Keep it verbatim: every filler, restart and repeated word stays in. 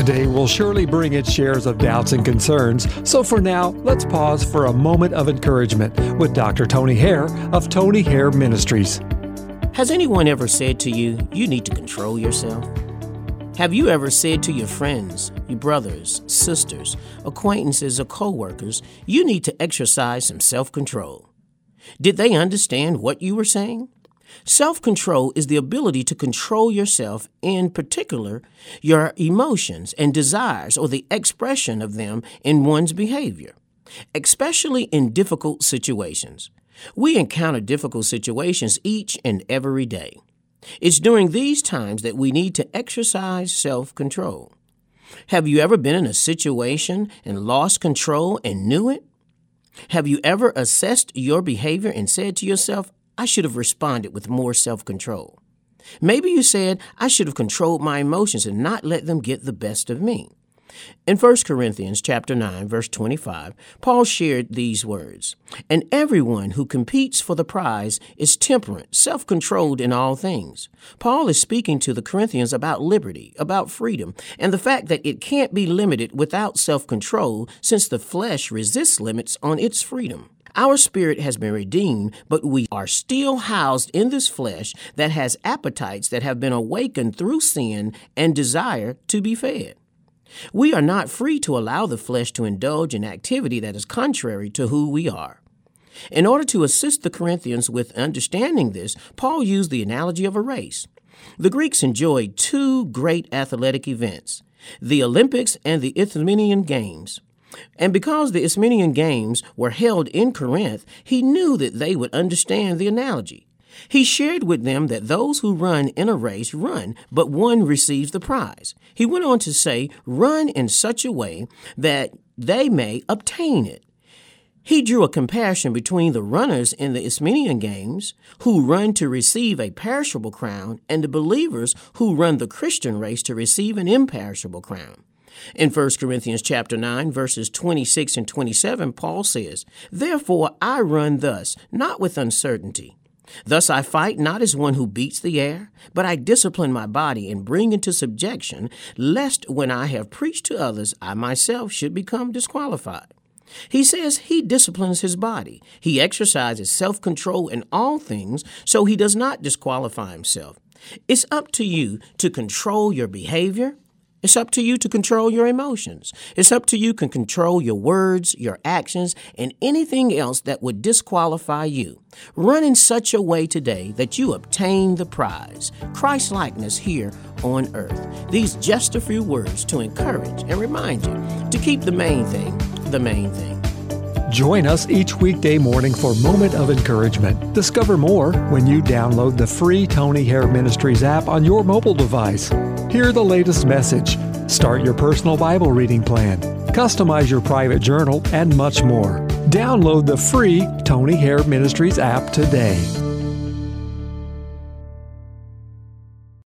Today will surely bring its shares of doubts and concerns, so for now, let's pause for a moment of encouragement with Doctor Tony Hare of Tony Hare Ministries. Has anyone ever said to you, you need to control yourself? Have you ever said to your friends, your brothers, sisters, acquaintances, or co-workers, you need to exercise some self-control? Did they understand what you were saying? Self-control is the ability to control yourself, in particular, your emotions and desires or the expression of them in one's behavior, especially in difficult situations. We encounter difficult situations each and every day. It's during these times that we need to exercise self-control. Have you ever been in a situation and lost control and knew it? Have you ever assessed your behavior and said to yourself, I should have responded with more self-control? Maybe you said, I should have controlled my emotions and not let them get the best of me. In First Corinthians chapter nine, verse twenty-five, Paul shared these words, and everyone who competes for the prize is temperate, self-controlled in all things. Paul is speaking to the Corinthians about liberty, about freedom, and the fact that it can't be limited without self-control since the flesh resists limits on its freedom. Our spirit has been redeemed, but we are still housed in this flesh that has appetites that have been awakened through sin and desire to be fed. We are not free to allow the flesh to indulge in activity that is contrary to who we are. In order to assist the Corinthians with understanding this, Paul used the analogy of a race. The Greeks enjoyed two great athletic events, the Olympics and the Isthmian Games. And because the Isthmian Games were held in Corinth, he knew that they would understand the analogy. He shared with them that those who run in a race run, but one receives the prize. He went on to say, run in such a way that they may obtain it. He drew a comparison between the runners in the Isthmian Games, who run to receive a perishable crown, and the believers who run the Christian race to receive an imperishable crown. In First Corinthians chapter nine, verses twenty-six and twenty-seven, Paul says, therefore I run thus, not with uncertainty. Thus I fight not as one who beats the air, but I discipline my body and bring into subjection, lest when I have preached to others, I myself should become disqualified. He says he disciplines his body. He exercises self-control in all things, so he does not disqualify himself. It's up to you to control your behavior. It's up to you to control your emotions. It's up to you to control your words, your actions, and anything else that would disqualify you. Run in such a way today that you obtain the prize, Christ-likeness here on earth. These just a few words to encourage and remind you to keep the main thing, the main thing. Join us each weekday morning for Moment of Encouragement. Discover more when you download the free Tony Hare Ministries app on your mobile device. Hear the latest message, start your personal Bible reading plan, customize your private journal, and much more. Download the free Tony Hare Ministries app today.